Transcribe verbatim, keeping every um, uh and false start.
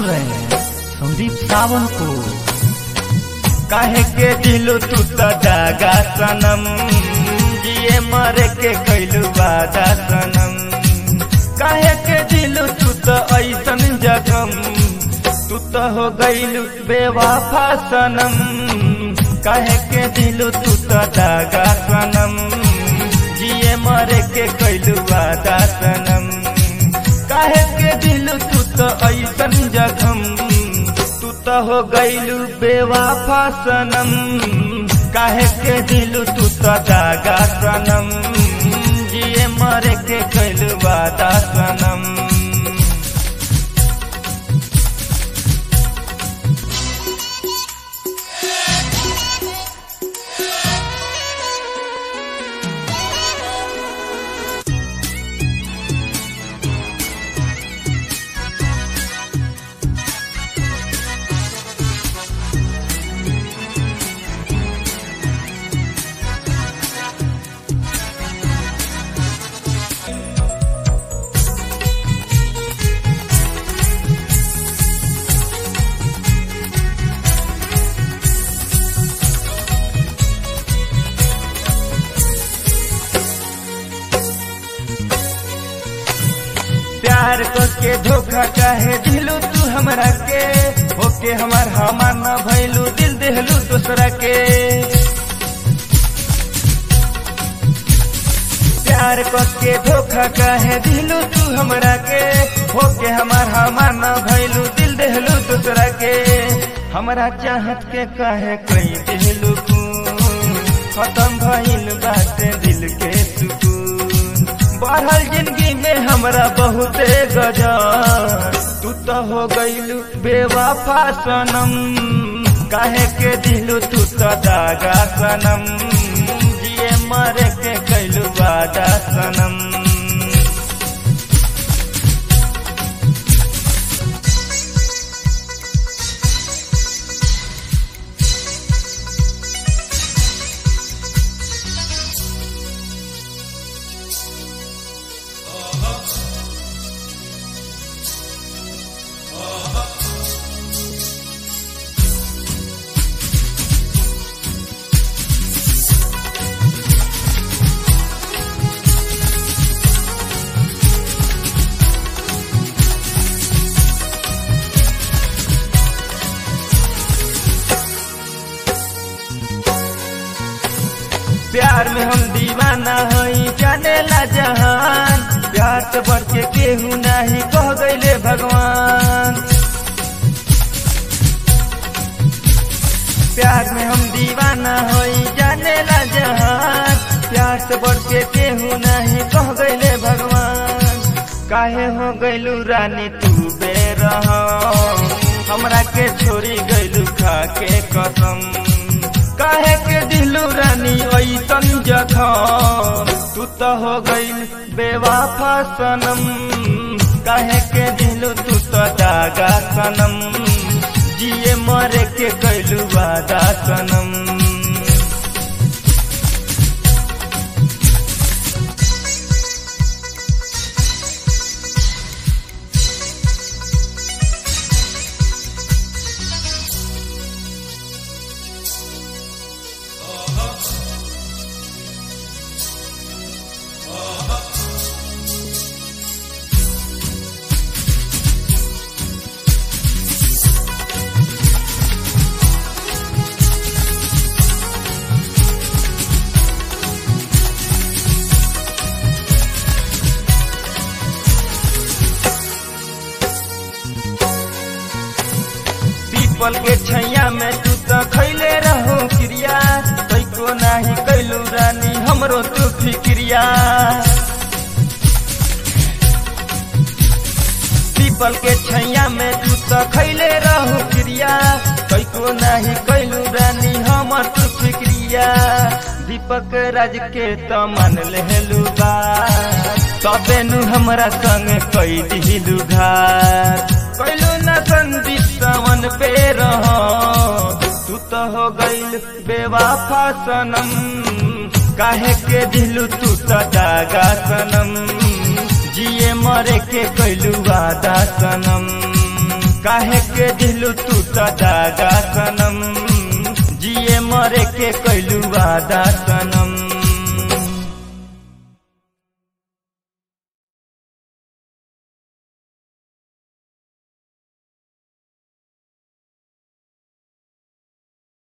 रहे हैं संदीप सावन को। काहे के दिलू तू तो दागा सनम, जिए मरे के कैलू वादा सनम। काहे के दिलू तू तो ऐसन जखम, तू तो हो गईलू बेवफा सनम। काहे के दिलू तू तो दागा सनम, जिए मरे के कैलू वादा सनम। काहे के दिलू तू तो ऐसन जखम, तू तो हो गईलू बेवफा सनम। काहे के दिलू तू तो दागा सनम, जिए मरे के कैलू वादा सनम। प्यार के धोखा काहे दिलू तू हमरा के, होके हमार हमार न भइलू दिल देहलू दूसरा के। प्यार के धोखा काहे दिलू तू हमरा के, होके हमार हमार न भइलू दिल देहलू दूसरा के। हमरा चाहत के काहे कई दिलू खून, खत्म भइल बाटे दिल के सुकून। बढ़ल जिंदगी में हमरा बहुते गजब, तू तो हो गईलू बेवफा सनम। काहे के दिलू तू तो दागा सनम, जिए मरे के कैलू वादा सनम। प्यार में हम दीवाना हई जाने ला जहान, प्यार से बढ़ के केहू नाही कह गईले भगवान। प्यार में हम दीवाना हई जाने ला जहान, प्यार से बढ़ के केहू नाही कह गईले भगवान। काहे हो गईलू रानी तू बेरहम, हमरा के छोड़ी गईलू खा के कसम। काहे के दिलू रानी ऐसन जखम, तू तो हो गईल बेवफा सनम। काहे के दिलू तू तो दागा सनम, जिए मरे के कैलू वादा सनम। पल के छैया में तू तो खैले रहो क्रिया, तैको नाही कैलू रानी हमरो तू फिक्रिया। पीपल के छैया में तू तो खैले रहो क्रिया, तैको नाही कैलू रानी हमर तू फिक्रिया। दीपक राज के तो मान लेलू बात, तबे नु हमरा संग कई दिलू घात। कैलू न संदीप सावन पे रहो, तू तो हो गईल बेवफा सनम। काहे के दिलू तू तो दागा सनम, जिए मरे के कैलू वादा सनम। काहे के दिलू तू त दागा सनम जिए मरे के कैलू वादा सनम।